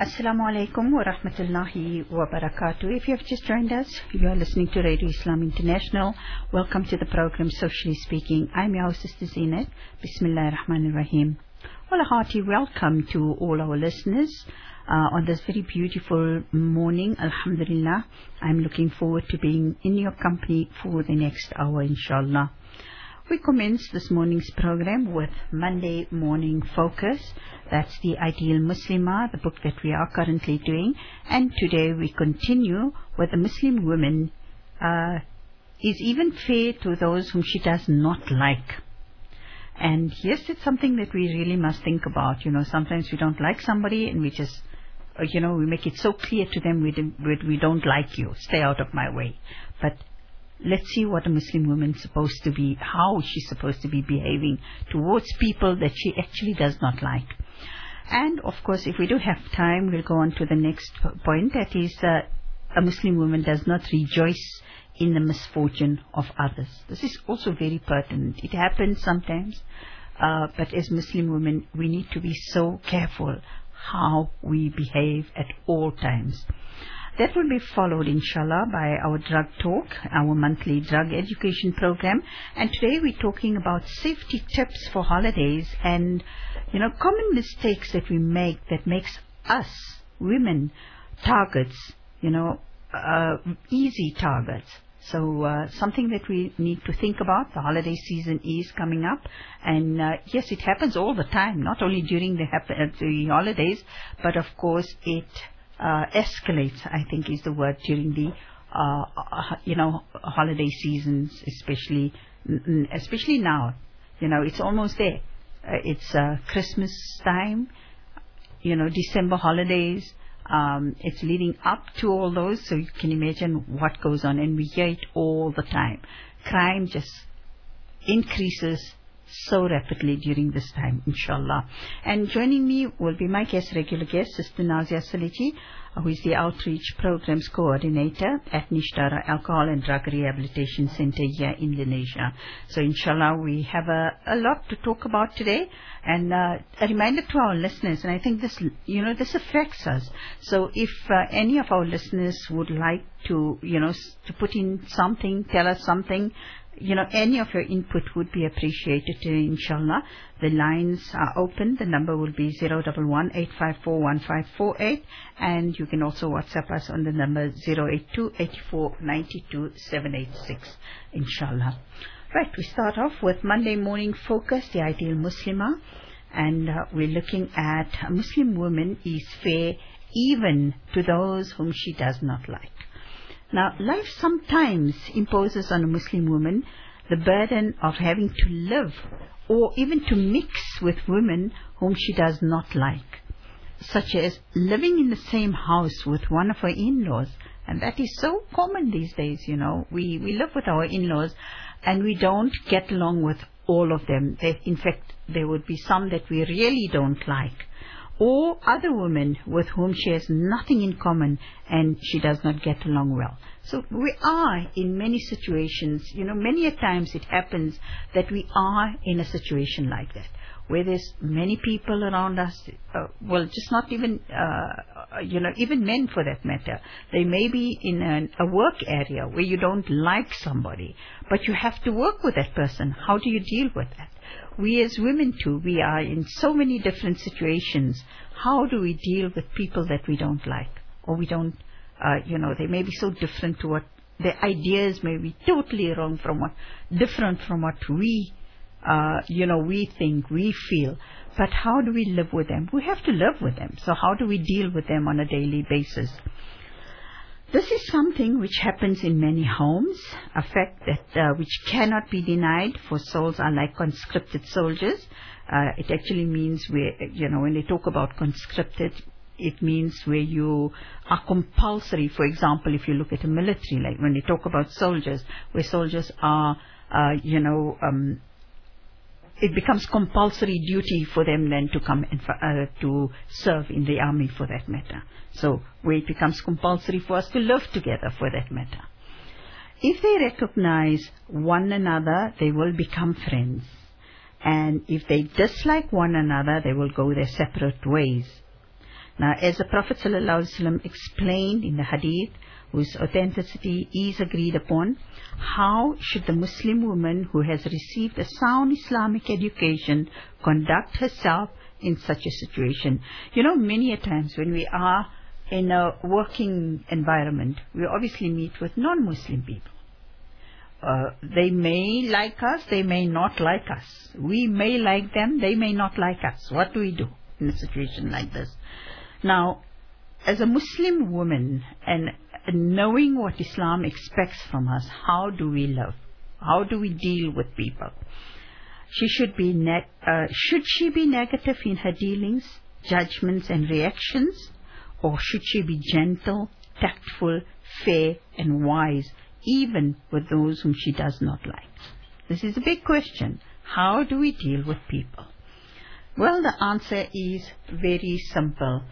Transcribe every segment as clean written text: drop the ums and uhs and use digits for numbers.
Assalamu alaikum wa rahmatullahi wa barakatuh. If you have just joined us, you are listening to Radio Islam International. Welcome to the program Socially Speaking. I'm your sister Zeenat. Bismillah ar-Rahman ar-Rahim. Well, a hearty welcome to all our listeners on this very beautiful morning. Alhamdulillah. I'm looking forward to being in your company for the next hour, inshallah. We commence this morning's program with Monday Morning Focus. That's the Ideal Muslimah, the book that we are currently doing. And today we continue with the Muslim woman is even fair to those whom she does not like. And yes, it's something that we really must think about. You know, sometimes we don't like somebody and we just, we make it so clear to them we don't like you. Stay out of my way. But let's see what a Muslim woman is supposed to be, how she's supposed to be behaving towards people that she actually does not like. And of course, if we do have time, we'll go on to the next point. That is, a Muslim woman does not rejoice in the misfortune of others. This is also very pertinent. It happens sometimes, but as Muslim women, we need to be so careful how we behave at all times. That will be followed, inshallah, by our drug talk, our monthly drug education program. And today we're talking about safety tips for holidays and, common mistakes that we make that makes us, women, targets, easy targets. So something that we need to think about. The holiday season is coming up. And yes, it happens all the time, not only during the holidays, but of course it escalates, I think is the word, during the holiday seasons, especially now. It's almost there. It's Christmas time, December holidays. It's leading up to all those, so you can imagine what goes on, and we hear it all the time. Crime just increases so rapidly during this time, inshallah. And joining me will be my regular guest, Sister Nazia Saliji, who is the Outreach Programs Coordinator at Nishtara Alcohol and Drug Rehabilitation Center here in Indonesia. So inshallah, we have a lot to talk about today. And a reminder to our listeners, and I think this, this affects us. So if any of our listeners would like to, to put in something, tell us something, any of your input would be appreciated, inshallah. The lines are open. The number will be 011-854-1548. And you can also WhatsApp us on the number 082-8492-786, inshallah. Right, we start off with Monday Morning Focus, the Ideal Muslimah. And we're looking at a Muslim woman is fair even to those whom she does not like. Now, life sometimes imposes on a Muslim woman the burden of having to live or even to mix with women whom she does not like, such as living in the same house with one of her in-laws. And that is so common these days, We live with our in-laws and we don't get along with all of them. In fact, there would be some that we really don't like. Or other women with whom she has nothing in common and she does not get along well. So we are in many situations, many a times it happens that we are in a situation like that, where there's many people around us, just not even, even men for that matter. They may be in a work area where you don't like somebody, but you have to work with that person. How do you deal with that? We as women too, we are in so many different situations. How do we deal with people that we don't like? Or we don't, they may be so different to what, their ideas may be totally different from what we, we think, we feel. But how do we live with them? We have to live with them. So how do we deal with them on a daily basis? This is something which happens in many homes, a fact that which cannot be denied, for souls are like conscripted soldiers. It actually means when they talk about conscripted, it means where you are compulsory. For example, if you look at the military, like when they talk about soldiers, where soldiers are, it becomes compulsory duty for them then to come and to serve in the army for that matter. So where it becomes compulsory for us to live together for that matter. If they recognize one another, they will become friends. And if they dislike one another, they will go their separate ways. Now, as the Prophet ﷺ explained in the hadith, whose authenticity is agreed upon, how should the Muslim woman who has received a sound Islamic education conduct herself in such a situation? You know, many a times when we are in a working environment, we obviously meet with non-Muslim people. They may like us, they may not like us. We may like them, they may not like us. What do we do in a situation like this? Now, as a Muslim woman, and knowing what Islam expects from us, how do we live? How do we deal with people? Should she be negative in her dealings, judgments and reactions? Or should she be gentle, tactful, fair and wise, even with those whom she does not like? This is a big question. How do we deal with people? Well, the answer is very simple.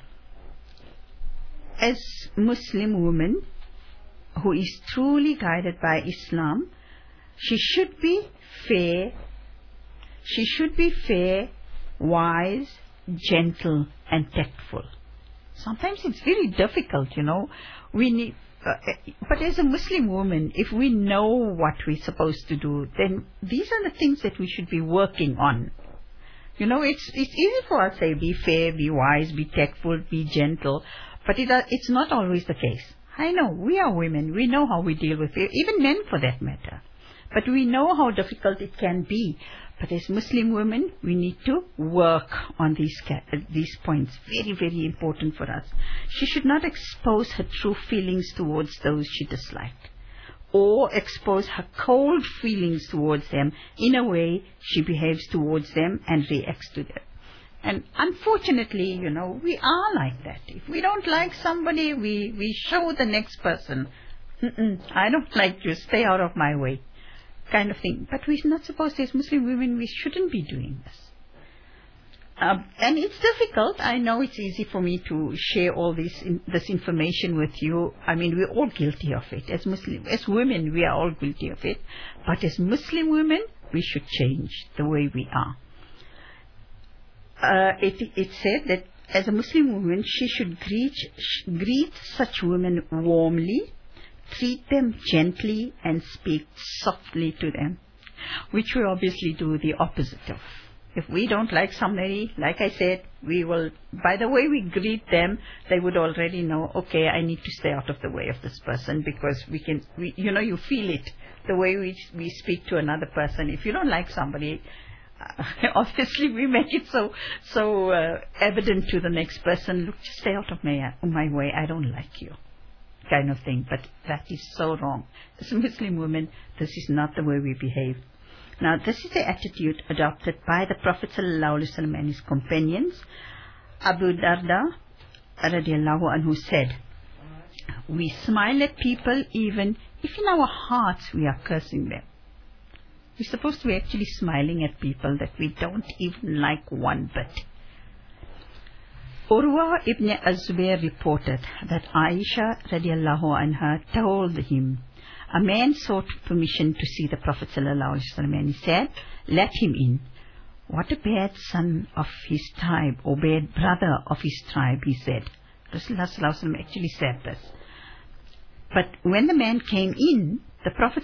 As Muslim woman who is truly guided by Islam, she should be fair. She should be fair, wise, gentle and tactful. Sometimes it's very difficult, you know. We need, but as a Muslim woman, if we know what we're supposed to do, then these are the things that we should be working on. You know, it's easy for us to say, be fair, be wise, be tactful, be gentle, but it's not always the case. I know, we are women, we know how we deal with it, even men for that matter. But we know how difficult it can be. But as Muslim women, we need to work on these points. Very, very important for us. She should not expose her true feelings towards those she disliked, or expose her cold feelings towards them in a way she behaves towards them and reacts to them. And unfortunately, you know, we are like that. If we don't like somebody, we show the next person, I don't like you, stay out of my way, kind of thing. But we're not supposed to, as Muslim women, we shouldn't be doing this. And it's difficult. I know it's easy for me to share all this information with you. I mean, we're all guilty of it. As women, we are all guilty of it. But as Muslim women, we should change the way we are. It said that as a Muslim woman, she should greet such women warmly, treat them gently and speak softly to them, which we obviously do the opposite of. If we don't like somebody, like I said, we will, by the way we greet them, they would already know, okay, I need to stay out of the way of this person, because you know, you feel it, the way we speak to another person. If you don't like somebody, obviously we make it so evident to the next person, look, just stay out of my way, I don't like you, kind of thing. But that is so wrong. As a Muslim woman, this is not the way we behave. Now, this is the attitude adopted by the Prophet ﷺ and his companions. Abu Darda radiallahu anhu said, we smile at people even if in our hearts we are cursing them. We're supposed to be actually smiling at people that we don't even like one bit. Urwa ibn Azubair reported that Aisha radiallahu anha told him, a man sought permission to see the Prophet ﷺ and he said, let him in. What a bad son of his tribe, or bad brother of his tribe, he said. Rasulullah ﷺ actually said this. But when the man came in, the Prophet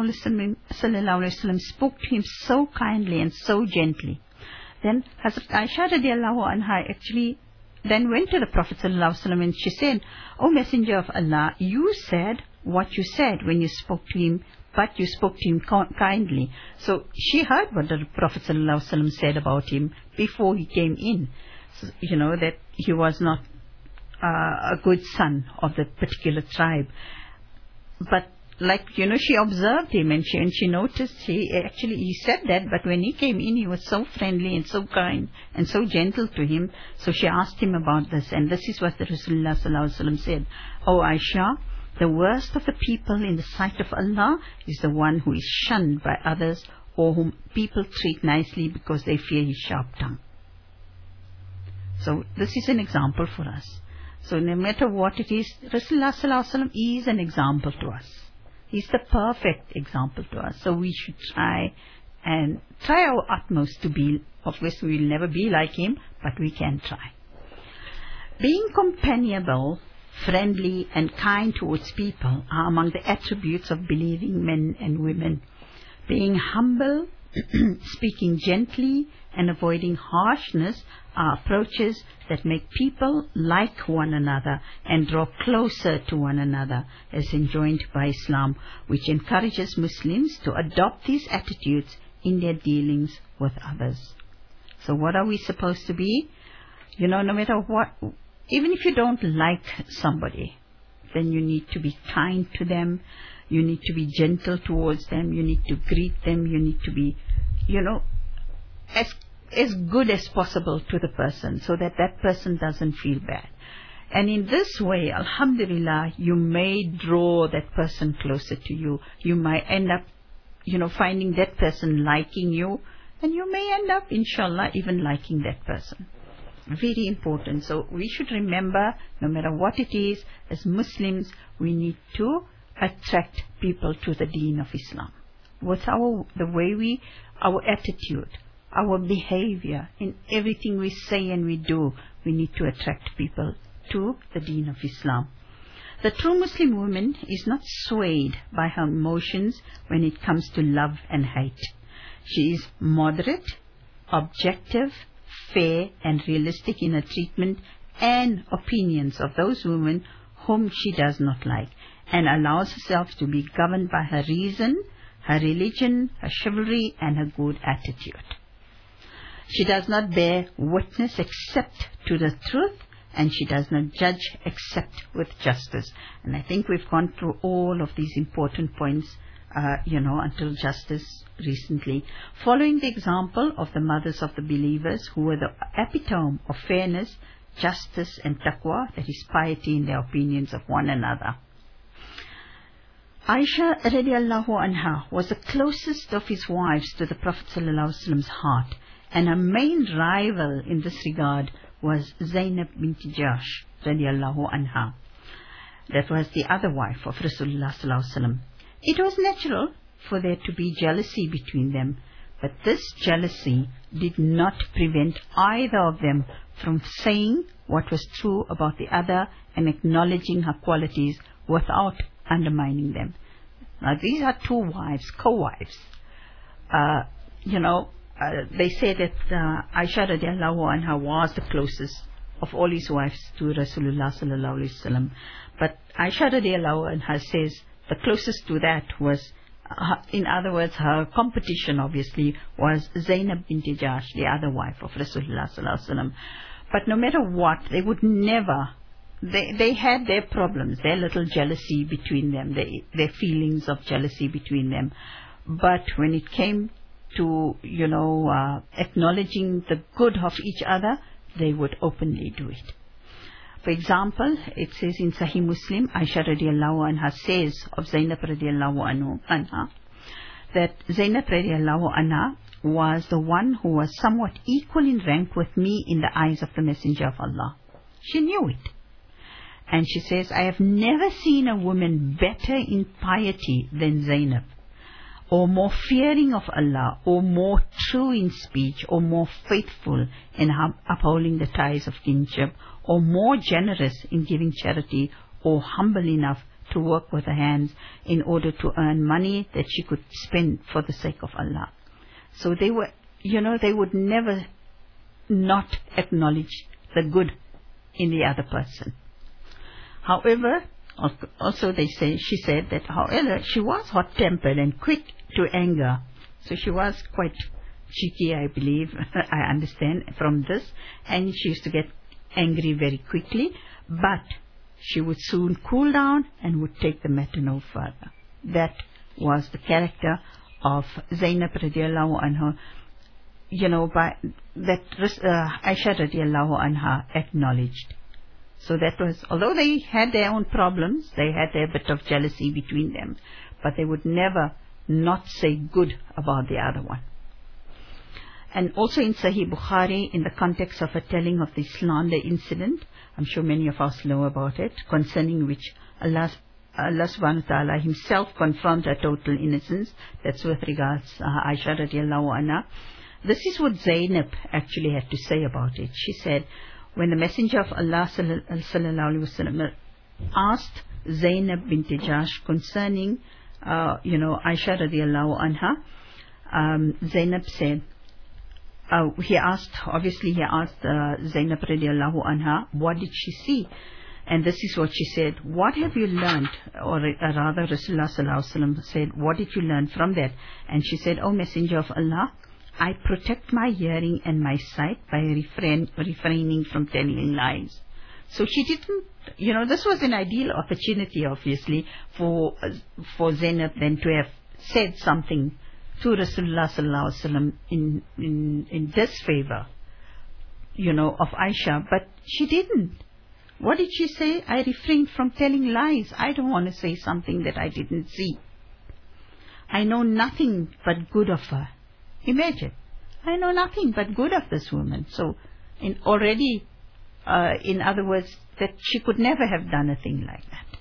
ﷺ spoke to him so kindly and so gently. Then Hazrat Aisha radiallahu anha actually then went to the Prophet ﷺ and she said, O Messenger of Allah, you said what you said when you spoke to him, but you spoke to him kindly. So she heard what the Prophet ﷺ said about him before he came in. So, you know, that he was not a good son of the particular tribe. But like, you know, she observed him and she noticed he said that, but when he came in, he was so friendly and so kind and so gentle to him. So she asked him about this, and this is what the Rasulullah ﷺ said. O Aisha, the worst of the people in the sight of Allah is the one who is shunned by others, or whom people treat nicely because they fear his sharp tongue. So this is an example for us. So no matter what it is, Rasulullah ﷺ is an example to us. He's the perfect example to us. So we should try our utmost to be. Obviously, we'll never be like him, but we can try. Being companionable, friendly and kind towards people are among the attributes of believing men and women. Being humble, speaking gently and avoiding harshness are approaches that make people like one another and draw closer to one another, as enjoined by Islam, which encourages Muslims to adopt these attitudes in their dealings with others. So what are we supposed to be? No matter what, even if you don't like somebody, then you need to be kind to them, you need to be gentle towards them, you need to greet them, you need to be, as good as possible to the person, so that that person doesn't feel bad. And in this way, alhamdulillah, you may draw that person closer to you. You might end up, finding that person liking you, and you may end up, inshallah, even liking that person. Very important. So we should remember, no matter what it is, as Muslims, we need to attract people to the deen of Islam. With our attitude, our behavior, in everything we say and we do, we need to attract people to the deen of Islam. The true Muslim woman is not swayed by her emotions when it comes to love and hate. She is moderate, objective, fair and realistic in her treatment and opinions of those women whom she does not like, and allows herself to be governed by her reason, her religion, her chivalry and her good attitude. She does not bear witness except to the truth, and she does not judge except with justice. And I think we've gone through all of these important points, until justice recently. Following the example of the mothers of the believers, who were the epitome of fairness, justice and taqwa, that is piety in their opinions of one another. Aisha radiallahu anha was the closest of his wives to the Prophet ﷺ's heart, and her main rival in this regard was Zainab bint Jahsh radiallahu anha. That was the other wife of Rasulullah ﷺ. It was natural for there to be jealousy between them, but this jealousy did not prevent either of them from saying what was true about the other and acknowledging her qualities without undermining them. Now these are two wives, co-wives. They say that Aisha radiallahu anha was the closest of all his wives to Rasulullah sallallahu alaihi wasallam. But Aisha radiallahu anha says the closest to that was, in other words, her competition obviously was Zainab bint Jahsh, the other wife of Rasulullah sallallahu alaihi wasallam. But no matter what, they would never. They had their problems, their little jealousy between them, their feelings of jealousy between them. But when it came to, acknowledging the good of each other, they would openly do it. For example, it says in Sahih Muslim, Aisha radiallahu anha says of Zainab radiallahu anha, that Zainab radiallahu anha was the one who was somewhat equal in rank with me in the eyes of the Messenger of Allah. She knew it. And she says, I have never seen a woman better in piety than Zainab, or more fearing of Allah, or more true in speech, or more faithful in upholding the ties of kinship, or more generous in giving charity, or humble enough to work with her hands in order to earn money that she could spend for the sake of Allah. So they were, they would never not acknowledge the good in the other person. However, also she said that, however, she was hot-tempered and quick to anger. So she was quite cheeky, I believe, I understand from this, and she used to get angry very quickly, but she would soon cool down and would take the matter no further. That was the character of Zainab radiallahu anha, that Aisha radiallahu anha acknowledged. So that was, although they had their own problems, they had their bit of jealousy between them, but they would never not say good about the other one. And also in Sahih Bukhari, in the context of a telling of the slander incident, I'm sure many of us know about it, concerning which Allah subhanahu wa ta'ala himself confirmed her total innocence. That's with regards Aisha radiallahu anha. This is what Zainab actually had to say about it. She said, when the Messenger of Allah sallallahu alaihi wasallam asked Zainab bint Jahsh concerning, Aisha radiallahu anha, Zainab said, he asked Zainab radiallahu anha, what did she see? And this is what she said, what have you learned? Or rather, Rasulullah sallallahu alaihi wasallam said, what did you learn from that? And she said, O Messenger of Allah, I protect my hearing and my sight by refraining from telling lies. So she didn't, this was an ideal opportunity, obviously, for Zainab then to have said something to Rasulullah sallallahu alaihi wasallam in disfavor, of Aisha, but she didn't. What did she say? I refrained from telling lies. I don't want to say something that I didn't see. I know nothing but good of her. Imagine, I know nothing but good of this woman. So, in other words, that she could never have done a thing like that.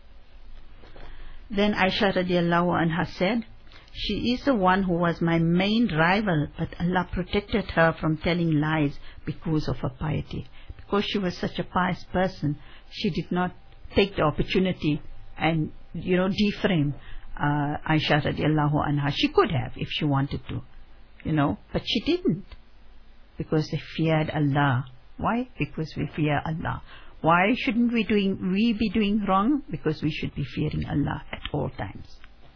Then Aisha radiallahu anha said, she is the one who was my main rival, but Allah protected her from telling lies because of her piety. Because she was such a pious person, she did not take the opportunity and, deframe Aisha radiallahu anha. She could have if she wanted to, but she didn't. Because they feared Allah. Why? Because we fear Allah. Why shouldn't we be doing wrong? Because we should be fearing Allah at all times.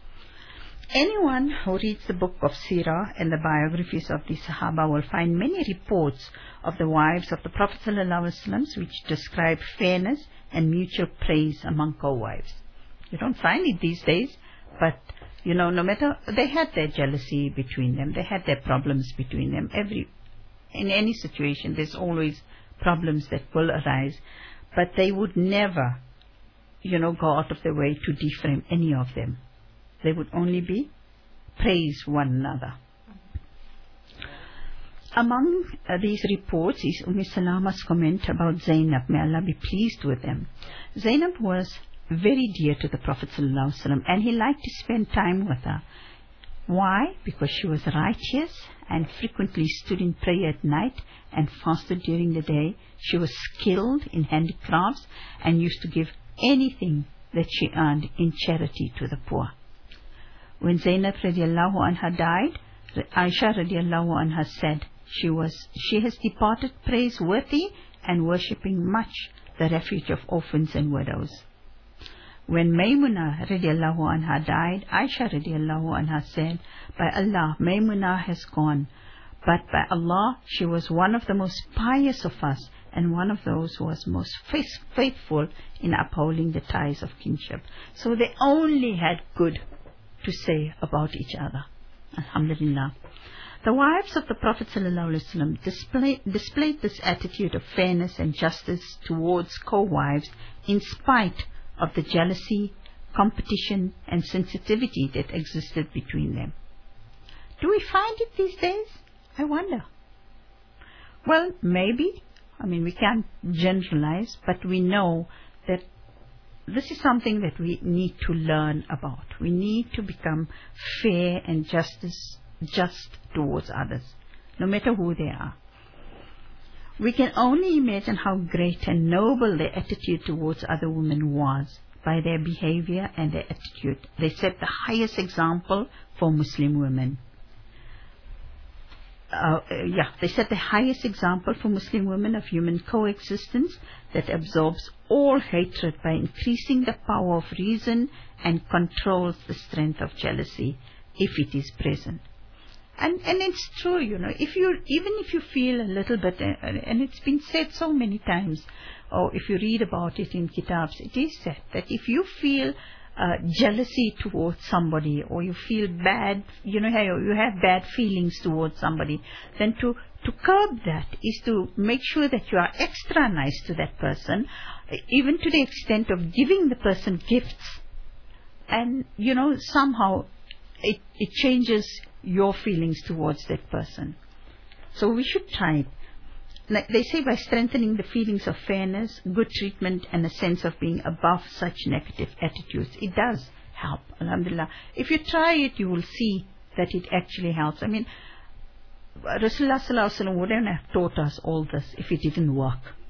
Anyone who reads the book of Sirah and the biographies of the Sahaba will find many reports of the wives of the Prophet ﷺ which describe fairness and mutual praise among co-wives. You don't find it these days, but no matter, they had their jealousy between them, they had their problems between them. In any situation, there's always problems that will arise, but they would never, go out of their way to defame any of them. They would only praise one another. Among these reports is Salama's comment about Zainab. May Allah be pleased with them. Zainab was very dear to the Prophet ﷺ, and he liked to spend time with her. Why? Because she was righteous and frequently stood in prayer at night and fasted during the day. She was skilled in handicrafts and used to give anything that she earned in charity to the poor. When Zainab radiallahu anha died, Aisha radiallahu anha said, she has departed praiseworthy and worshipping much the refuge of orphans and widows. When Maymunah radiallahu anha died, Aisha radiallahu anha said, by Allah, Maymunah has gone, but by Allah, she was one of the most pious of us and one of those who was most faithful in upholding the ties of kinship. So they only had good to say about each other. Alhamdulillah. The wives of the Prophet ﷺ displayed this attitude of fairness and justice towards co-wives in spite of the jealousy, competition and sensitivity that existed between them. Do we find it these days? I wonder. Well, maybe. We can't generalize, but we know that this is something that we need to learn about. We need to become fair and just towards others, no matter who they are. We can only imagine how great and noble their attitude towards other women was. By their behavior and their attitude, they set the highest example for Muslim women. They set the highest example for Muslim women of human coexistence that absorbs all hatred by increasing the power of reason and controls the strength of jealousy if it is present. And it's true, even if you feel a little bit, and it's been said so many times, or if you read about it in kitabs, it is said that if you feel jealousy towards somebody, or you feel bad, you have bad feelings towards somebody, then to curb that is to make sure that you are extra nice to that person, even to the extent of giving the person gifts. And, somehow it changes your feelings towards that person. So we should try it. Like they say, by strengthening the feelings of fairness, good treatment and a sense of being above such negative attitudes. It does help, alhamdulillah. If you try it, you will see that it actually helps. Rasulullah sallallahu alaihi wasallam wouldn't have taught us all this if it didn't work.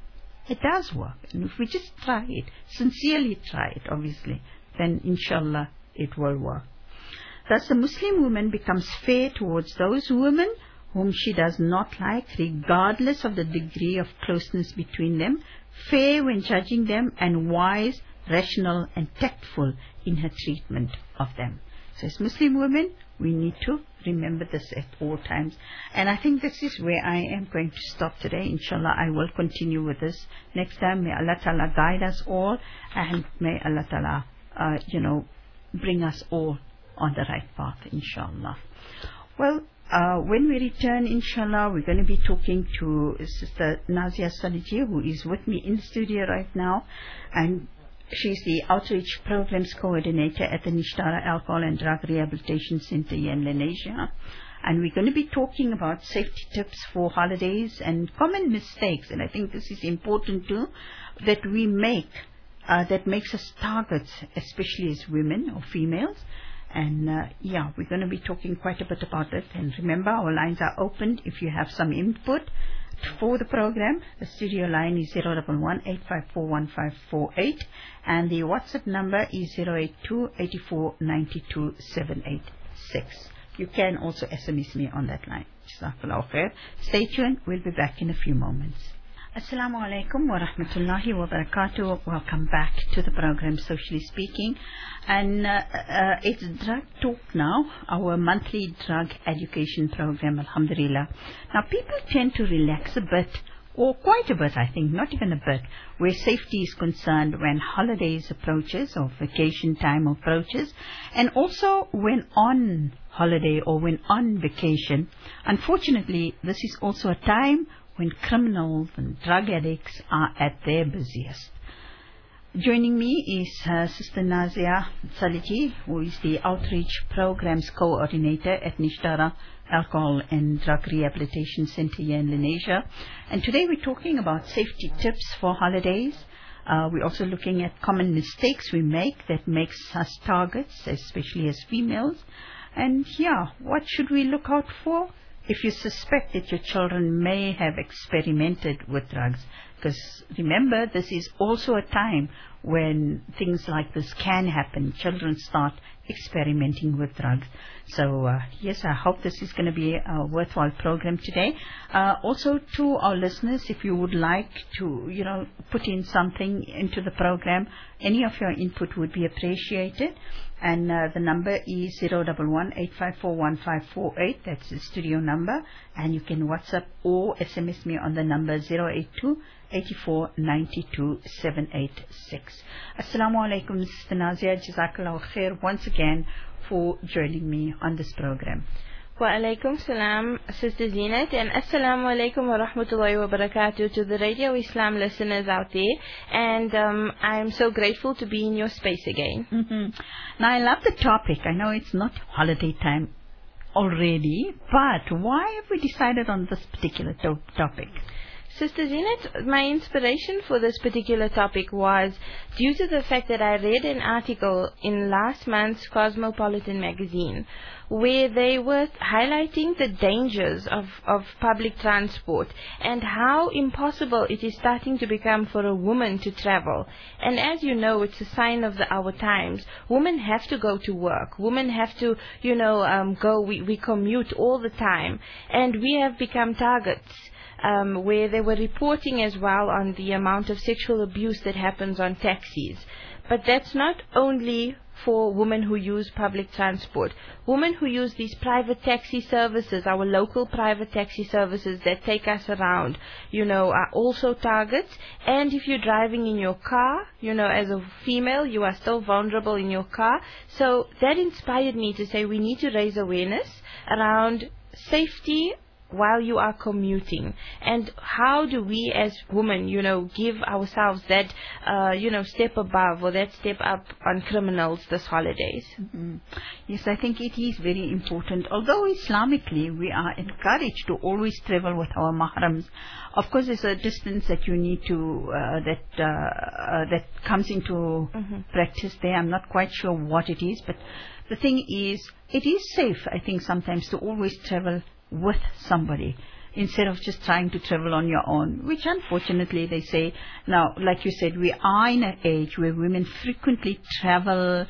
It does work. And if we just try it, sincerely try it, obviously, then inshallah it will work. Thus, the Muslim woman becomes fair towards those women whom she does not like, regardless of the degree of closeness between them, fair when judging them, and wise, rational, and tactful in her treatment of them. So as Muslim women, we need to remember this at all times. And I think this is where I am going to stop today. Inshallah, I will continue with this next time. May Allah Ta'ala guide us all, and may Allah Ta'ala, bring us all on the right path, inshallah. Well, when we return, inshallah, we're going to be talking to Sister Nazia Saliji, who is with me in the studio right now, and she's the Outreach Programs Coordinator at the Nishtara Alcohol and Drug Rehabilitation Center here in Lenasia. And we're going to be talking about safety tips for holidays and common mistakes. And I think this is important too, that we make, that makes us targets, especially as women or females. And we're going to be talking quite a bit about it. And remember, our lines are open if you have some input for the program. The studio line is 011-854-1548, and the WhatsApp number is 082-8492-786. You can also SMS me on that line. Jazakallahu khair. Stay tuned. We'll be back in a few moments. Assalamu alaikum wa rahmatullahi wa barakatuh. Welcome back to the program, Socially Speaking. And it's Drug Talk now, our monthly drug education program, alhamdulillah. Now, people tend to relax a bit, or quite a bit, I think, not even a bit, where safety is concerned when holidays approaches or vacation time approaches, and also when on holiday or when on vacation. Unfortunately, this is also a time when criminals and drug addicts are at their busiest. Joining me is Sister Nazia Saliji, who is the Outreach Programs Coordinator at Nishtara Alcohol and Drug Rehabilitation Center here in Lenasia. And today we're talking about safety tips for holidays. We're also looking at common mistakes we make that makes us targets, especially as females. And what should we look out for if you suspect that your children may have experimented with drugs? Because remember, this is also a time when things like this can happen. Children start experimenting with drugs. So, yes, I hope this is going to be a worthwhile program today. Also, to our listeners, if you would like to, put in something into the program, any of your input would be appreciated. And the number is 011-854-1548. That's the studio number. And you can WhatsApp or SMS me on the number 082-8492-786. Assalamu alaikum, Sister Nazia. Jazakallahu khair once again for joining me on this program. Wa alaikum salam, Sister Zinat, and assalamu alaikum wa rahmatullahi wa barakatuh to the Radio Islam listeners out there. And I'm so grateful to be in your space again. Now, I love the topic. I know it's not holiday time already, but why have we decided on this particular topic? Sister Zinat, my inspiration for this particular topic was due to the fact that I read an article in last month's Cosmopolitan magazine where they were highlighting the dangers of public transport and how impossible it is starting to become for a woman to travel. And as you know, it's a sign of our times. Women have to go to work. Women have to, we commute all the time. And we have become targets. Where they were reporting as well on the amount of sexual abuse that happens on taxis. But that's not only for women who use public transport. Women who use these private taxi services, our local private taxi services that take us around, are also targets. And if you're driving in your car, as a female, you are still vulnerable in your car. So that inspired me to say we need to raise awareness around safety while you are commuting, and how do we as women, give ourselves that, step above or that step up on criminals this holidays. Yes, I think it is very important. Although Islamically we are encouraged to always travel with our mahrams, of course there's a distance that you need to, that comes into practice there. I'm not quite sure what it is, but the thing is, it is safe, I think, sometimes to always travel with somebody. instead of just trying to travel on your own, which unfortunately they say now, like you said, we are in an age where women frequently travel,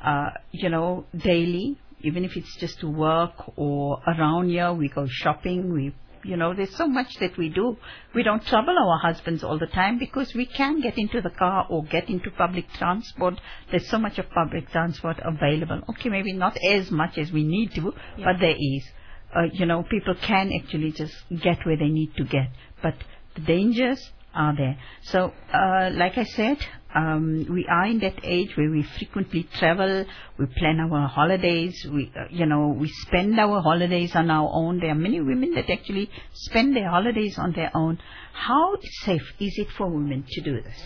daily, even if it's just to work or around here. We go shopping, there's so much that we do. We don't trouble our husbands all the time because we can get into the car or get into public transport. There's so much of public transport available. Okay, maybe not as much as we need to, but there is. People can actually just get where they need to get. But the dangers are there. So, like I said, we are in that age where we frequently travel, we plan our holidays, we spend our holidays on our own. There are many women that actually spend their holidays on their own. How safe is it for women to do this?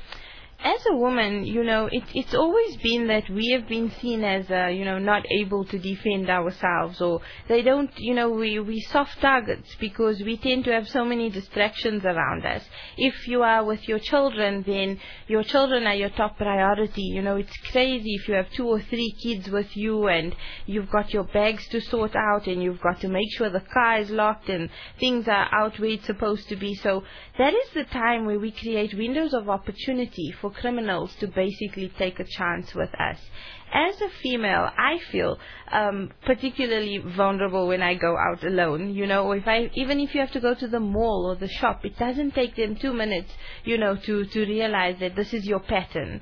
As a woman, it's always been that we have been seen as, not able to defend ourselves, or they don't, we soft targets because we tend to have so many distractions around us. If you are with your children, then your children are your top priority. It's crazy if you have 2 or 3 kids with you and you've got your bags to sort out and you've got to make sure the car is locked and things are out where it's supposed to be. So that is the time where we create windows of opportunity for criminals to basically take a chance with us. As a female, I feel particularly vulnerable when I go out alone. Even if you have to go to the mall or the shop, it doesn't take them 2 minutes, to realize that this is your pattern.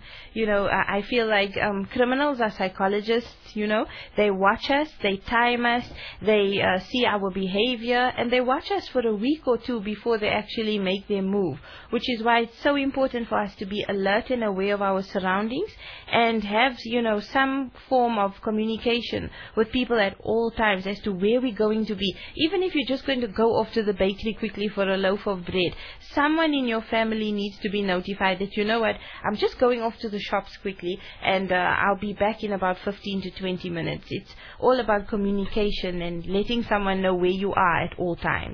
I feel like criminals are psychologists. They watch us, they time us, they see our behavior, and they watch us for a week or 2 before they actually make their move. Which is why it's so important for us to be alert and aware of our surroundings and have, some form of communication with people at all times as to where we're going to be. Even if you're just going to go off to the bakery quickly for a loaf of bread, someone in your family needs to be notified that, I'm just going off to the shops quickly and I'll be back in about 15 to 20 minutes. It's all about communication and letting someone know where you are at all times.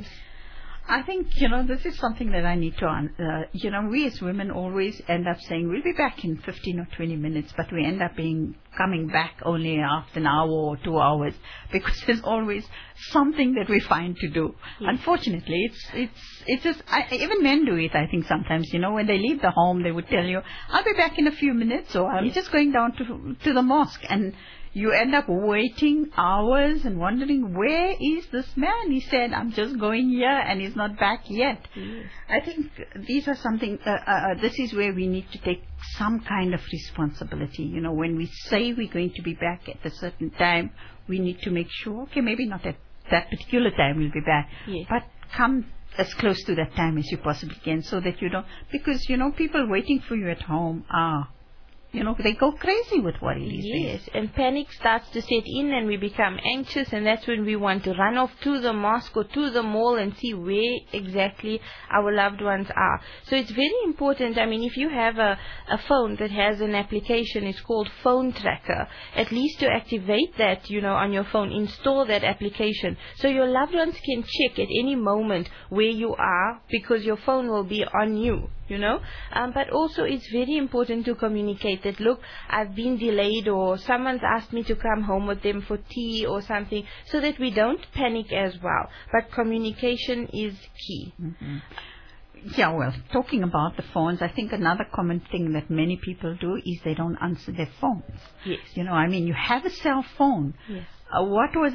I think, this is something that I need to, we as women always end up saying, we'll be back in 15 or 20 minutes, but we end up coming back only after an hour or 2 hours because there's always something that we find to do. Yes. Unfortunately, it's just, even men do it, I think sometimes, when they leave the home, they would tell you, I'll be back in a few minutes, or I'm just going down to the mosque, and you end up waiting hours and wondering, where is this man? He said, I'm just going here, and he's not back yet. Yes. I think these are something, this is where we need to take some kind of responsibility. When we say we're going to be back at a certain time, we need to make sure, okay, maybe not at that particular time we'll be back, yes, but come as close to that time as you possibly can so that you don't, because, people waiting for you at home are, they go crazy with what it is. Yes, and panic starts to set in and we become anxious, and that's when we want to run off to the mosque or to the mall and see where exactly our loved ones are. So it's very important, if you have a phone that has an application, it's called Phone Tracker, at least to activate that, on your phone, install that application so your loved ones can check at any moment where you are because your phone will be on you. But also it's very important to communicate that, look, I've been delayed, or someone's asked me to come home with them for tea or something, so that we don't panic as well. But communication is key. Mm-hmm. Yeah, well, talking about the phones, I think another common thing that many people do is they don't answer their phones. Yes. You have a cell phone. Yes. What was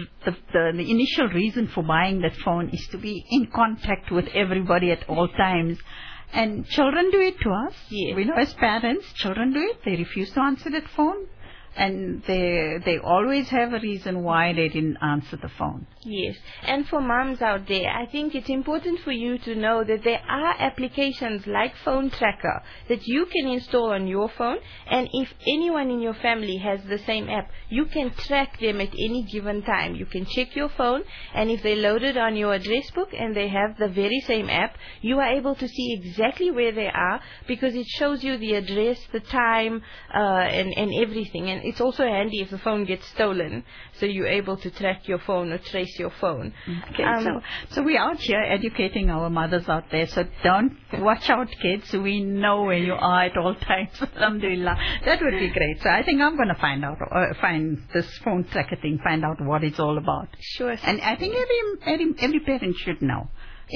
the initial reason for buying that phone is to be in contact with everybody at all times. And children do it to us. Yes. We know as parents, children do it. They refuse to answer that phone. And they always have a reason why they didn't answer the phone. Yes. And for moms out there, I think it's important for you to know that there are applications like Phone Tracker that you can install on your phone. And if anyone in your family has the same app, you can track them at any given time. You can check your phone, and if they load it on your address book and they have the very same app, you are able to see exactly where they are because it shows you the address, the time, and everything. And it's also handy if the phone gets stolen, so you're able to track your phone or trace your phone. Okay, so we're out here educating our mothers out there. So don't watch out, kids. We know where you are at all times. Alhamdulillah. That would be great. So I think I'm going to find this phone tracker thing, find out what it's all about. Sure. And I think every parent should know.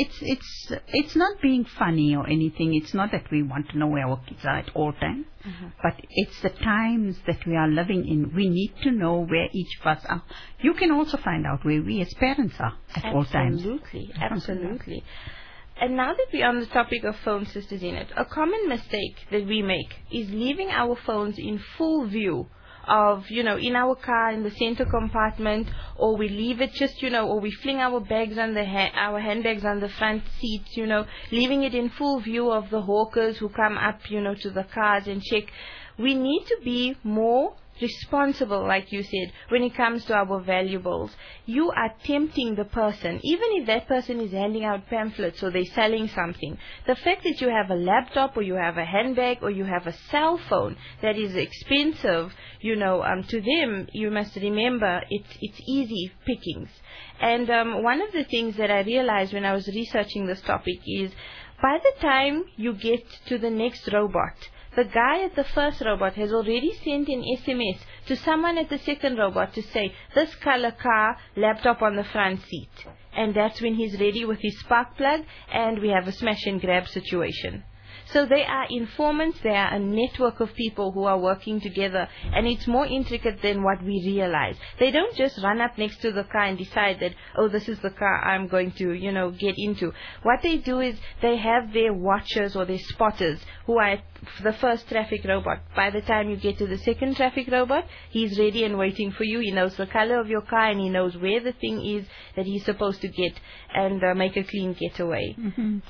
It's not being funny or anything. It's not that we want to know where our kids are at all times, but it's the times that we are living in. We need to know where each of us are. You can also find out where we as parents are at all times. Absolutely. And now that we're on the topic of phones, Sister Zeenat, a common mistake that we make is leaving our phones in full view of, in our car, in the center compartment, or we leave it just, or we fling our bags on our handbags on the front seat, leaving it in full view of the hawkers who come up, to the cars and check. We need to be more responsible, like you said, when it comes to our valuables. You are tempting the person, even if that person is handing out pamphlets or they're selling something. The fact that you have a laptop or you have a handbag or you have a cell phone that is expensive, to them, you must remember it's easy pickings. And one of the things that I realized when I was researching this topic is, by the time you get to the next robot, the guy at the first robot has already sent an SMS to someone at the second robot to say, this color car, laptop on the front seat. And that's when he's ready with his spark plug, and we have a smash and grab situation. So they are informants, they are a network of people who are working together, and it's more intricate than what we realize. They don't just run up next to the car and decide that, oh, this is the car I'm going to, get into. What they do is they have their watchers or their spotters who are at the first traffic robot. By the time you get to the second traffic robot, he's ready and waiting for you. He knows the color of your car and he knows where the thing is that he's supposed to get and make a clean getaway. Mm-hmm.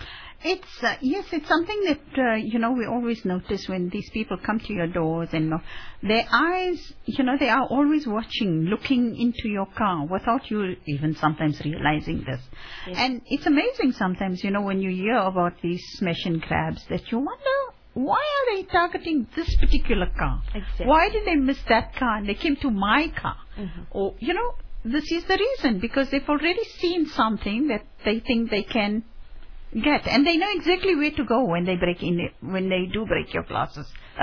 It's something that, we always notice when these people come to your doors and their eyes, they are always watching, looking into your car without you even sometimes realizing this. Yes. And it's amazing sometimes, when you hear about these smash and grabs that you wonder, why are they targeting this particular car? Exactly. Why did they miss that car and they came to my car? Mm-hmm. Or, this is the reason, because they've already seen something that they think they can get, and they know exactly where to go when they when they do break your glasses,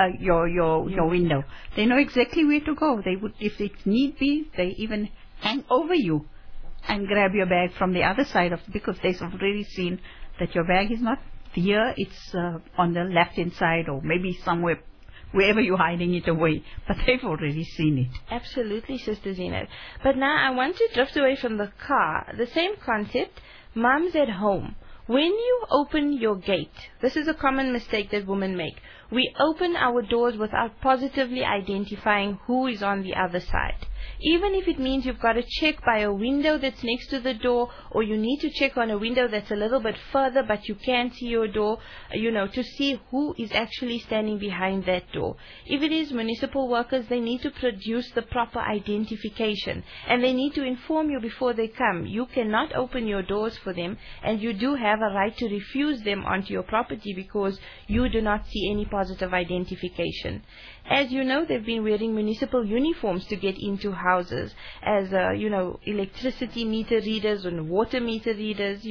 your window. They know exactly where to go. They would, if it need be, they even hang over you and grab your bag from the other side because they've already seen that your bag is not here, it's on the left-hand side or maybe somewhere, wherever you're hiding it away, but they've already seen it. Absolutely, Sister Zeenat. But now I want to drift away from the car. The same concept, moms at home. When you open your gate, this is a common mistake that women make. We open our doors without positively identifying who is on the other side. Even if it means you've got to check by a window that's next to the door, or you need to check on a window that's a little bit further but you can't see your door, to see who is actually standing behind that door. If it is municipal workers, they need to produce the proper identification and they need to inform you before they come. You cannot open your doors for them, and you do have a right to refuse them onto your property because you do not see any positive identification. As you know, they've been wearing municipal uniforms to get into houses as, electricity meter readers and water meter readers,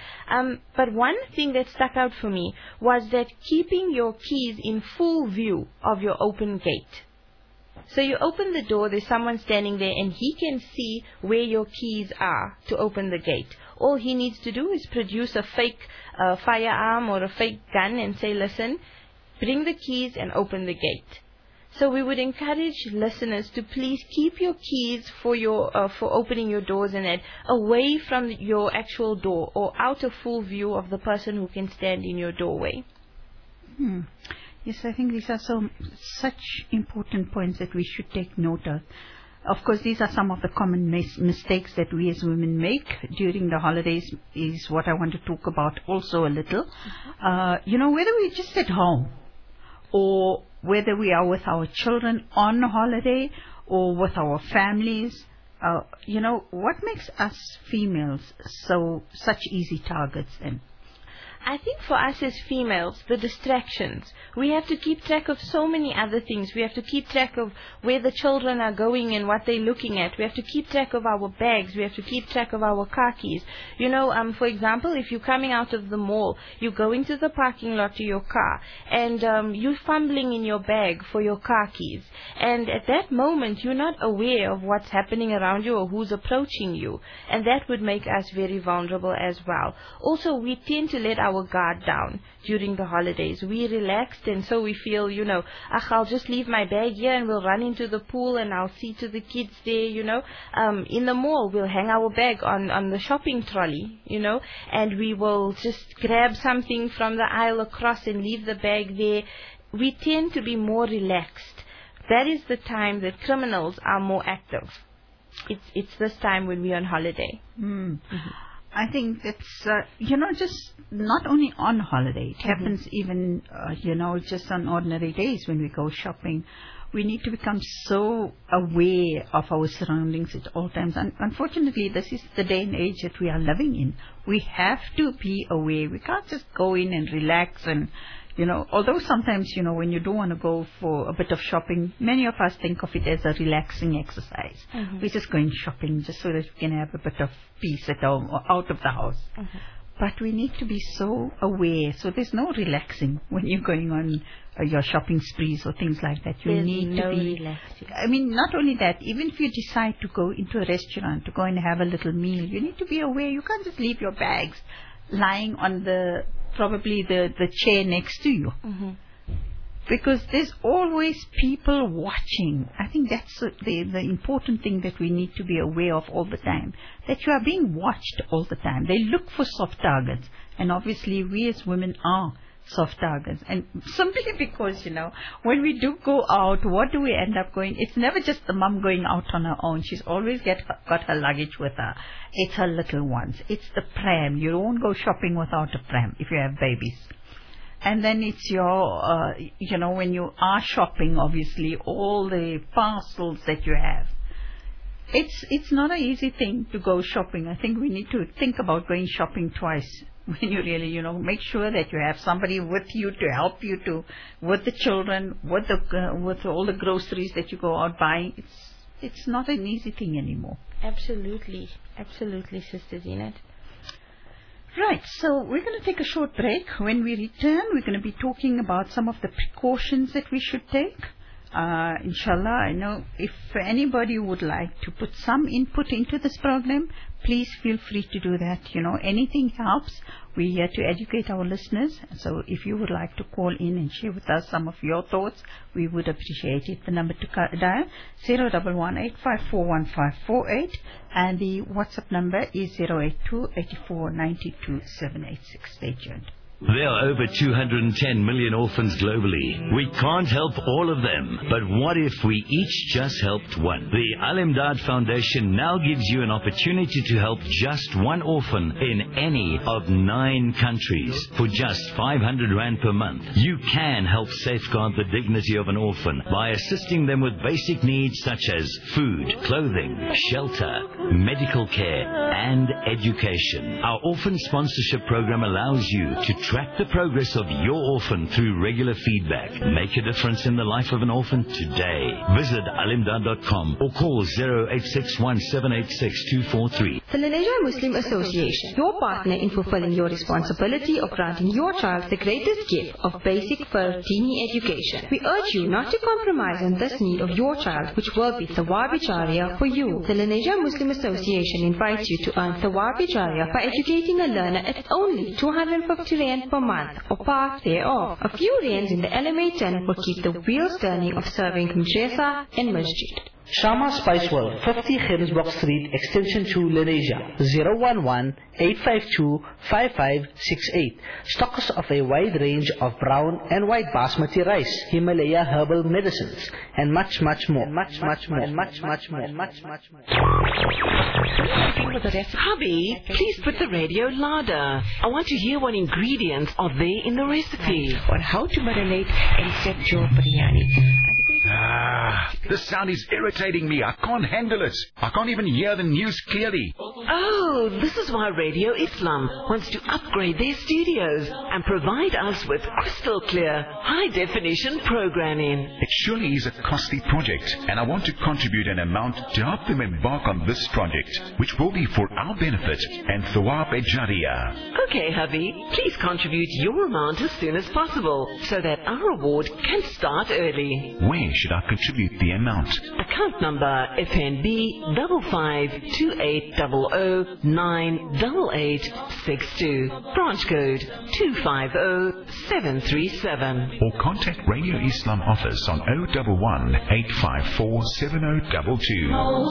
But one thing that stuck out for me was that keeping your keys in full view of your open gate. So you open the door, there's someone standing there and he can see where your keys are to open the gate. All he needs to do is produce a fake firearm or a fake gun and say, listen, bring the keys and open the gate. So we would encourage listeners to please keep your keys for opening your doors and that away from your actual door or out of full view of the person who can stand in your doorway. Yes, I think these are such important points that we should take note of. Of course, these are some of the common mistakes that we as women make during the holidays is what I want to talk about also a little. Whether we're just at home or whether we are with our children on holiday or with our families, what makes us females such easy targets then? I think for us as females, the distractions, we have to keep track of so many other things. We have to keep track of where the children are going and what they're looking at. We have to keep track of our bags. We have to keep track of our car keys. You know, for example, if you're coming out of the mall, you go into the parking lot to your car, and you're fumbling in your bag for your car keys. And at that moment, you're not aware of what's happening around you or who's approaching you. And that would make us very vulnerable as well. Also, we tend to let our guard down during the holidays. We relaxed, and so we feel, you know, I'll just leave my bag here and we'll run into the pool and I'll see to the kids there, you know. In the mall, we'll hang our bag on the shopping trolley, you know, and we will just grab something from the aisle across and leave the bag there. We tend to be more relaxed. That is the time that criminals are more active. It's this time when we're on holiday. I think it's, just not only on holiday. It happens even, just on ordinary days when we go shopping. We need to become so aware of our surroundings at all times. And unfortunately, this is the day and age that we are living in. We have to be aware. We can't just go in and relax and, although sometimes, when you do want to go for a bit of shopping, many of us think of it as a relaxing exercise. We're just going shopping just so that we can have a bit of peace at home or out of the house. But we need to be so aware. So there's no relaxing when you're going on your shopping sprees or things like that. You need to be relaxing. I mean, not only that, even if you decide to go into a restaurant, to go and have a little meal, you need to be aware. You can't just leave your bags lying on probably the chair next to you. Because there's always people watching. I think that's the important thing that we need to be aware of all the time. That you are being watched all the time. They look for soft targets. And obviously we as women are soft targets. And simply because, when we do go out, what do we end up going? It's never just the mum going out on her own. She's always got her luggage with her. It's her little ones. It's the pram. You won't go shopping without a pram if you have babies. And then it's your, when you are shopping, obviously, all the parcels that you have. It's not an easy thing to go shopping. I think we need to think about going shopping twice when you really, make sure that you have somebody with you to help you with the children, with all the groceries that you go out buying. It's not an easy thing anymore. Absolutely, Sister Zeenat. Right, so we're going to take a short break. When we return, we're going to be talking about some of the precautions that we should take. Inshallah, I know if anybody would like to put some input into this program, please feel free to do that. Anything helps. We're here to educate our listeners. So if you would like to call in and share with us some of your thoughts, we would appreciate it. The number to dial 011-854-1548, and the WhatsApp number is 082-8492-786. Stay tuned. There are over 210 million orphans globally. We can't help all of them, but what if we each just helped one? The Al-Imdad Foundation now gives you an opportunity to help just one orphan in any of 9 countries. For just 500 Rand per month, you can help safeguard the dignity of an orphan by assisting them with basic needs such as food, clothing, shelter, medical care, and education. Our orphan sponsorship program allows you to track the progress of your orphan through regular feedback. Make a difference in the life of an orphan today. Visit alimdad.com or call 0861-786-243. The Lenasia Muslim Association, your partner in fulfilling your responsibility of granting your child the greatest gift of basic first dini education. We urge you not to compromise on this need of your child, which will be Thawabi Jariyah for you. The Lenasia Muslim Association invites you to earn Thawabi Jariyah by educating a learner at only 250 Rand per month or part thereof. A few rands in the LMA 10 will keep the wheels turning of serving madrasa and masjid. Shama Spice World, 50 Germisbox Street, Extension 2, Lenasia, 011-852-5568. Stocks of a wide range of brown and white basmati rice, Himalaya herbal medicines, and much more. Hubby, please put the radio louder. I want to hear what ingredients are there in the recipe. On how to marinate and set your biryani. This sound is irritating me. I can't handle it. I can't even hear the news clearly. Oh, this is why Radio Islam wants to upgrade their studios and provide us with crystal clear, high-definition programming. It surely is a costly project, and I want to contribute an amount to help them embark on this project, which will be for our benefit and Thawab Ejaria. Okay, hubby, please contribute your amount as soon as possible so that our reward can start early. Where should I contribute the amount? Account number FNB 552800988862. Branch code 250737. Or contact Radio Islam office on 011 854 7022.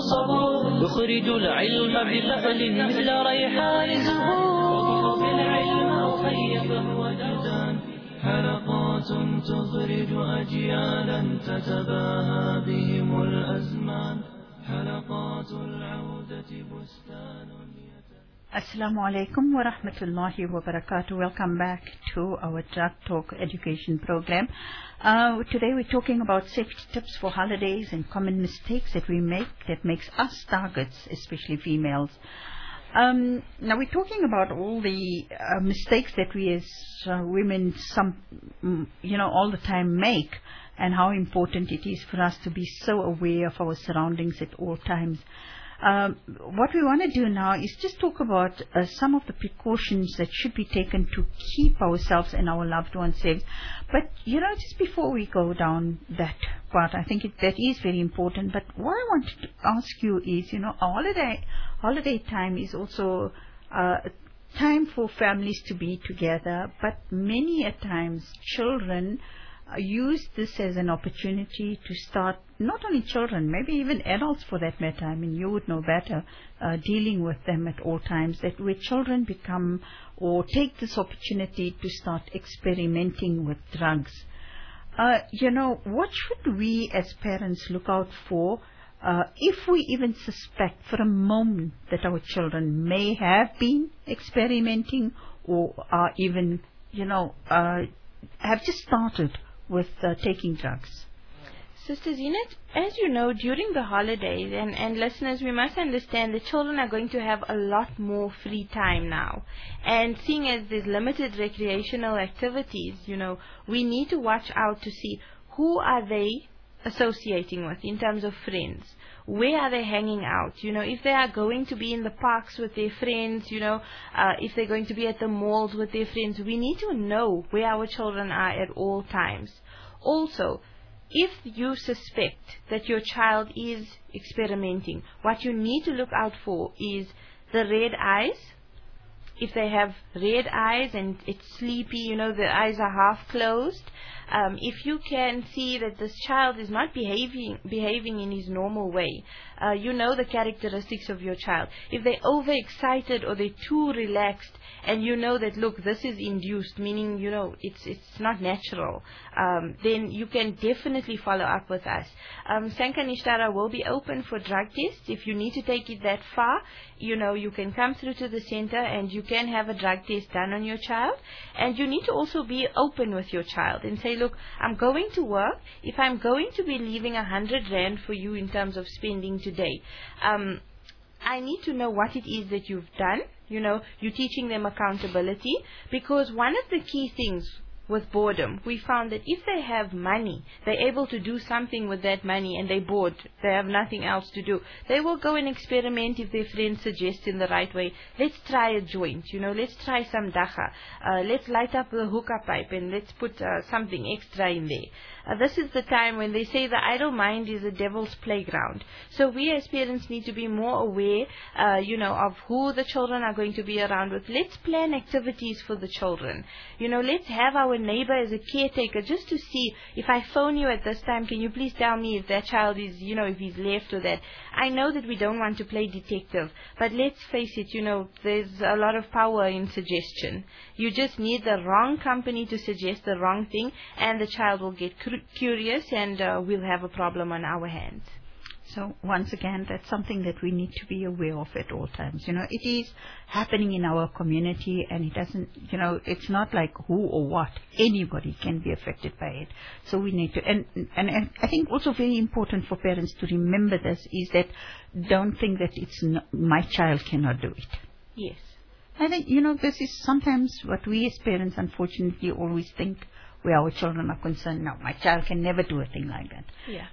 يخرج العلم بفعل مثل ريحان زهور بالعلم أخيبا وجدان حلقات تخرج أجيالا تتباهى بهم الأزمان حلقات العودة بستان. Assalamu alaikum wa rahmatullahi wa barakatuh. Welcome back to our Drug Talk education program. Today we're talking about safety tips for holidays and common mistakes that we make that makes us targets, especially females. Now we're talking about all the mistakes that we as women all the time make, and how important it is for us to be so aware of our surroundings at all times. What we want to do now is just talk about some of the precautions that should be taken to keep ourselves and our loved ones safe. But, just before we go down that part, I think that is very important. But what I wanted to ask you is, holiday time is also time for families to be together. But many a times children use this as an opportunity to start, not only children, maybe even adults for that matter, I mean you would know better, dealing with them at all times, that where children become or take this opportunity to start experimenting with drugs. What should we as parents look out for if we even suspect for a moment that our children may have been experimenting or are even, have just started with taking drugs? Sister Zinat, as you know, during the holidays, and listeners, we must understand that children are going to have a lot more free time now. And seeing as there's limited recreational activities, we need to watch out to see who are they associating with in terms of friends. Where are they hanging out? If they are going to be in the parks with their friends, if they're going to be at the malls with their friends, we need to know where our children are at all times. Also, if you suspect that your child is experimenting, what you need to look out for is the red eyes. If they have red eyes and it's sleepy, the eyes are half closed. If you can see that this child is not behaving in his normal way, the characteristics of your child. If they're overexcited or they're too relaxed, and that, look, this is induced, meaning, it's not natural, then you can definitely follow up with us. Sanka Nishtara will be open for drug tests. If you need to take it that far, you can come through to the center and you can have a drug test done on your child. And you need to also be open with your child and say, look, I'm going to work. If I'm going to be leaving 100 Rand for you in terms of spending today, I need to know what it is that you've done. You're teaching them accountability, because one of the key things with boredom, we found that if they have money, they're able to do something with that money, and they're bored, they have nothing else to do, they will go and experiment. If their friends suggest in the right way, let's try a joint, let's try some dacha, let's light up the hookah pipe and let's put something extra in there. This is the time when they say the idle mind is a devil's playground. So we as parents need to be more aware, of who the children are going to be around with. Let's plan activities for the children. Let's have our neighbor as a caretaker, just to see, if I phone you at this time, can you please tell me if that child is, if he's left or that. I know that we don't want to play detective, but let's face it, there's a lot of power in suggestion. You just need the wrong company to suggest the wrong thing, and the child will get curious, and we'll have a problem on our hands. So once again, that's something that we need to be aware of at all times. It is happening in our community, and it doesn't, it's not like who or what. Anybody can be affected by it. So we need to, and I think also very important for parents to remember this is that don't think that it's my child cannot do it. Yes. I think, this is sometimes what we as parents unfortunately always think where our children are concerned. Now, my child can never do a thing like that. Yeah.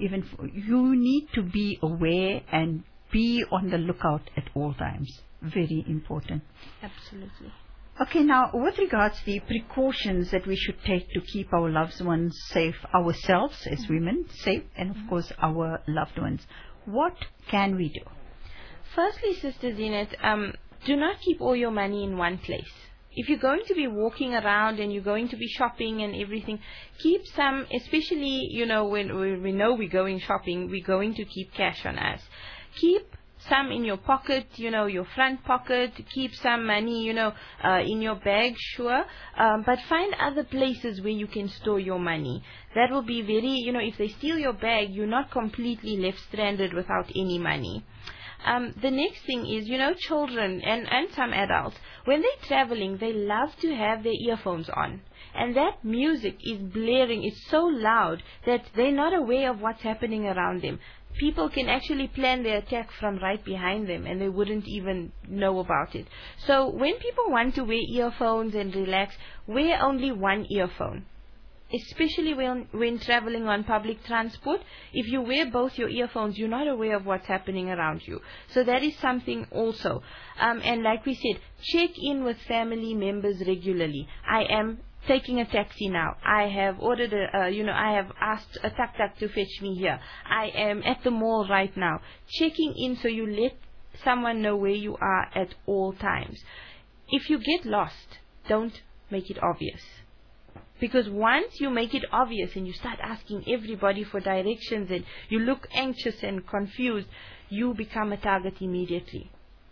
You need to be aware and be on the lookout at all times. Very important. Absolutely. Okay, now, with regards to the precautions that we should take to keep our loved ones safe, ourselves as women safe, and of course our loved ones, what can we do? Firstly, Sister Zinat, do not keep all your money in one place. If you're going to be walking around and you're going to be shopping and everything, keep some, especially, when we know we're going shopping, we're going to keep cash on us. Keep some in your pocket, your front pocket. Keep some money, in your bag, sure. But find other places where you can store your money. That will be very, if they steal your bag, you're not completely left stranded without any money. The next thing is, children and some adults, when they're traveling, they love to have their earphones on. And that music is blaring, it's so loud that they're not aware of what's happening around them. People can actually plan their attack from right behind them and they wouldn't even know about it. So when people want to wear earphones and relax, wear only one earphone. Especially when traveling on public transport, if you wear both your earphones, you're not aware of what's happening around you. So that is something also. And like we said, check in with family members regularly. I am taking a taxi now. I have ordered I have asked a tuk-tuk to fetch me here. I am at the mall right now. Checking in so you let someone know where you are at all times. If you get lost, don't make it obvious. Because once you make it obvious and you start asking everybody for directions and you look anxious and confused, you become a target immediately.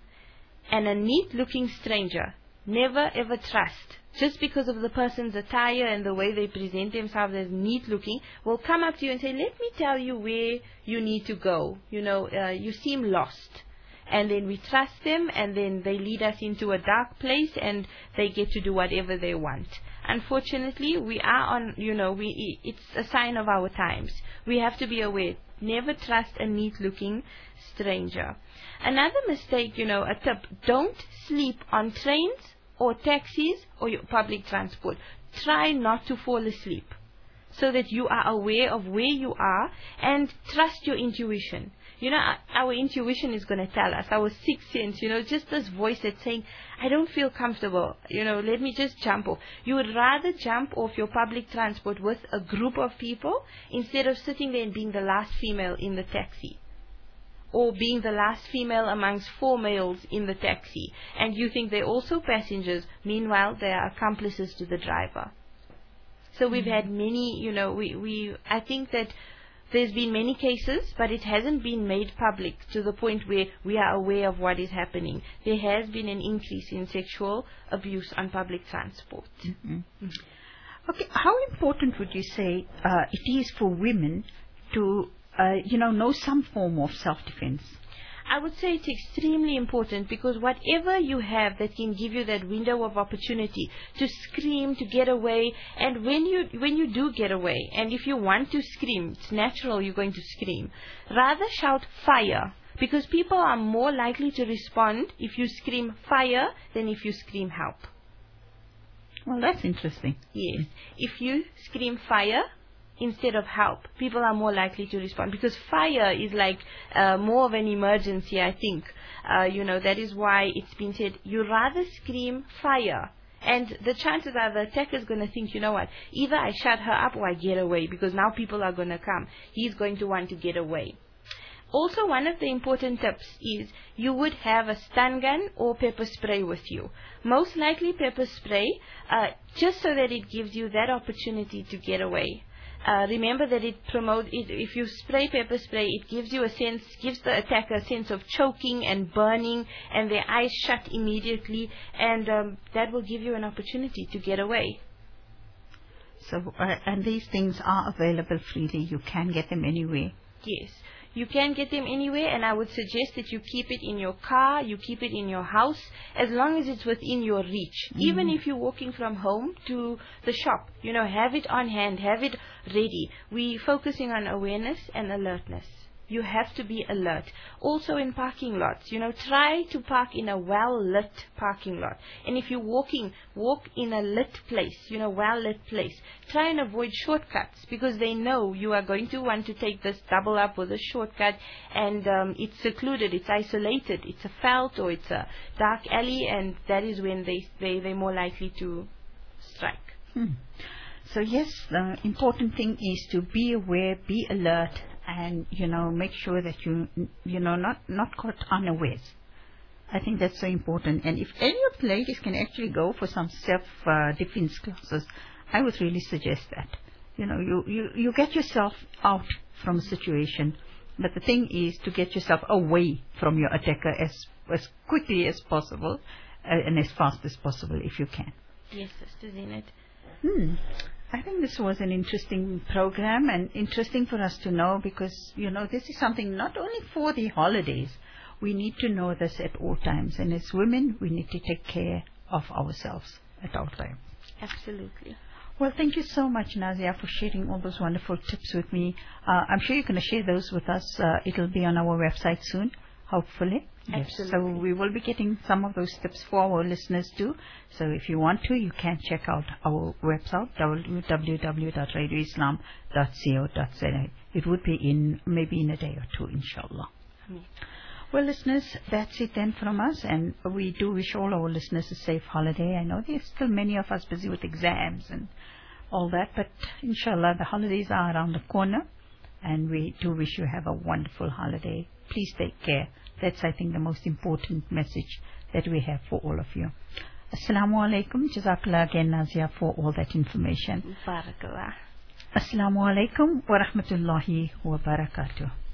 And a neat-looking stranger, never ever trust, just because of the person's attire and the way they present themselves as neat-looking, will come up to you and say, let me tell you where you need to go. You seem lost. And then we trust them, and then they lead us into a dark place, and they get to do whatever they want. Unfortunately, we are on, it's a sign of our times. We have to be aware. Never trust a neat-looking stranger. Another mistake, a tip, don't sleep on trains or taxis or your public transport. Try not to fall asleep so that you are aware of where you are and trust your intuition. Our intuition is going to tell us, our sixth sense, just this voice that's saying, I don't feel comfortable, let me just jump off. You would rather jump off your public transport with a group of people instead of sitting there and being the last female in the taxi. Or being the last female amongst 4 males in the taxi. And you think they're also passengers, meanwhile they are accomplices to the driver. So we've had many, I think that there's been many cases, but it hasn't been made public to the point where we are aware of what is happening. There has been an increase in sexual abuse on public transport. Mm-hmm. Mm-hmm. Okay, how important would you say it is for women to, know some form of self-defense? I would say it's extremely important, because whatever you have that can give you that window of opportunity to scream, to get away, and when you do get away, and if you want to scream, it's natural you're going to scream. Rather shout fire, because people are more likely to respond if you scream fire than if you scream help. Well, that's interesting. Yes. If you scream fire instead of help, people are more likely to respond, because fire is like more of an emergency, I think. That is why it's been said, you rather scream fire. And the chances are the attacker is going to think, either I shut her up or I get away, because now people are going to come. He's going to want to get away. Also, one of the important tips is you would have a stun gun or pepper spray with you. Most likely pepper spray, just so that it gives you that opportunity to get away. Remember that if you spray pepper spray, it gives the attacker a sense of choking and burning, and their eyes shut immediately, and that will give you an opportunity to get away. So, and these things are available freely. You can get them anywhere. Yes. You can get them anywhere, and I would suggest that you keep it in your car, you keep it in your house, as long as it's within your reach. Even if you're walking from home to the shop, have it on hand, have it ready. We're focusing on awareness and alertness. You have to be alert. Also in parking lots, try to park in a well-lit parking lot. And if you're walking, walk in a lit place, well-lit place. Try and avoid shortcuts, because they know you are going to want to take this double up with a shortcut, and it's secluded, it's isolated, it's a veld or it's a dark alley, and that is when they're more likely to strike. So yes, the important thing is to be aware, be alert, and make sure that not caught unawares. I think that's so important. And if any of the ladies can actually go for some self-defense classes, I would really suggest that. You get yourself out from a situation, but the thing is to get yourself away from your attacker as quickly as possible and as fast as possible if you can. Yes, Sister Zeenat. I think this was an interesting program, and interesting for us to know, because, this is something not only for the holidays. We need to know this at all times. And as women, we need to take care of ourselves at all times. Absolutely. Well, thank you so much, Nazia, for sharing all those wonderful tips with me. I'm sure you're going to share those with us. It'll be on our website soon, hopefully. Absolutely. So we will be getting some of those tips for our listeners too. So if you want to, you can check out our website, www.radioislam.co.za. It would be maybe in a day or two, inshallah. Well, listeners, that's it then from us, and we do wish all our listeners a safe holiday. I know there's still many of us busy with exams and all that, but inshallah the holidays are around the corner, and we do wish you have a wonderful holiday. Please take care. That's, I think, the most important message that we have for all of you. Assalamu alaikum. Jazakallah again, Nazia, for all that information. Barakallah. Assalamu alaikum wa rahmatullahi wa barakatuh.